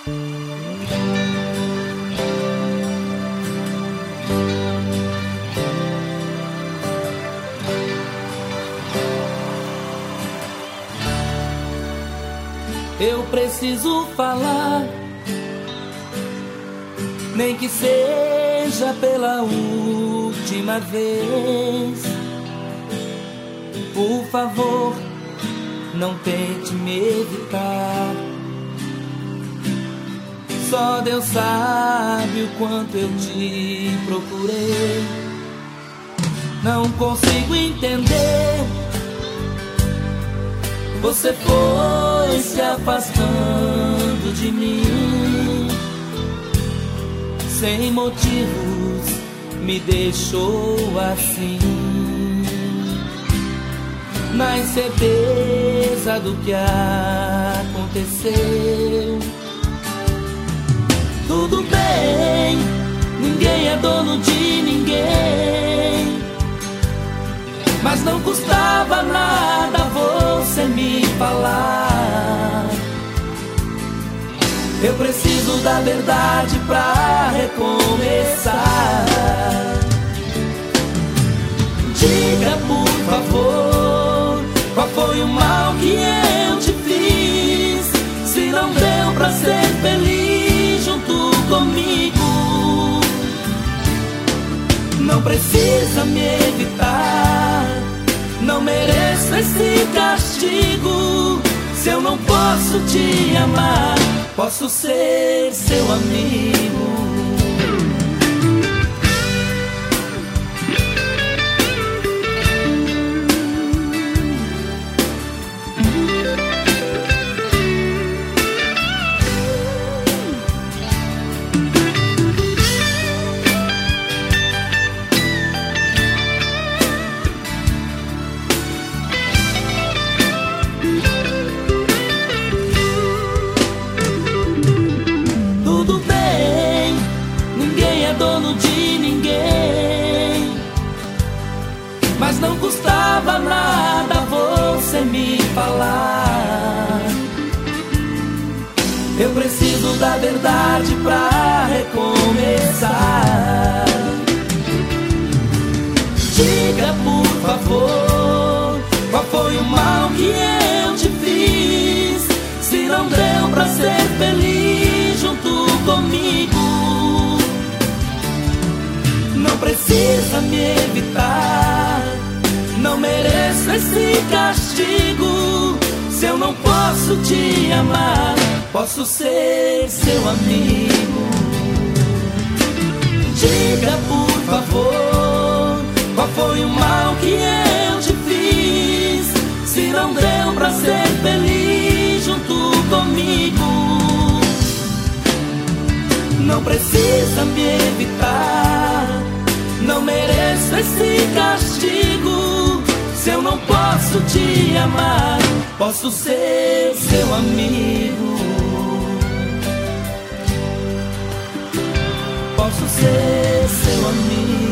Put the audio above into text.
Eu preciso falar, nem que seja pela última vez. Por favor, não tente me evitar. Só Deus sabe o quanto eu te procurei. Não consigo entender. Você foi se afastando de mim, sem motivos, me deixou assim, na incerteza do que aconteceu. Tudo bem, ninguém é dono de ninguém, mas não custava nada você me falar. Eu preciso da verdade pra recomeçar. Diga, por favor, qual foi o mal que eu te fiz? Se não deu pra ser feliz junto comigo, não precisa me evitar. Não mereço esse castigo. Se eu não posso te amar, posso ser seu amigo. Dono de ninguém, mas não custava nada você me falar. Eu preciso da verdade pra recomeçar. Diga, por favor, qual foi o mal que eu te fiz? Se não deu pra ser feliz junto comigo, não precisa me evitar. Não mereço esse castigo. Se eu não posso te amar, posso ser seu amigo. Diga, por favor, qual foi o mal que eu te fiz? Se não deu pra ser feliz junto comigo, não precisa me evitar. Não mereço esse castigo. Se eu não posso te amar, posso ser seu amigo. Posso ser seu amigo.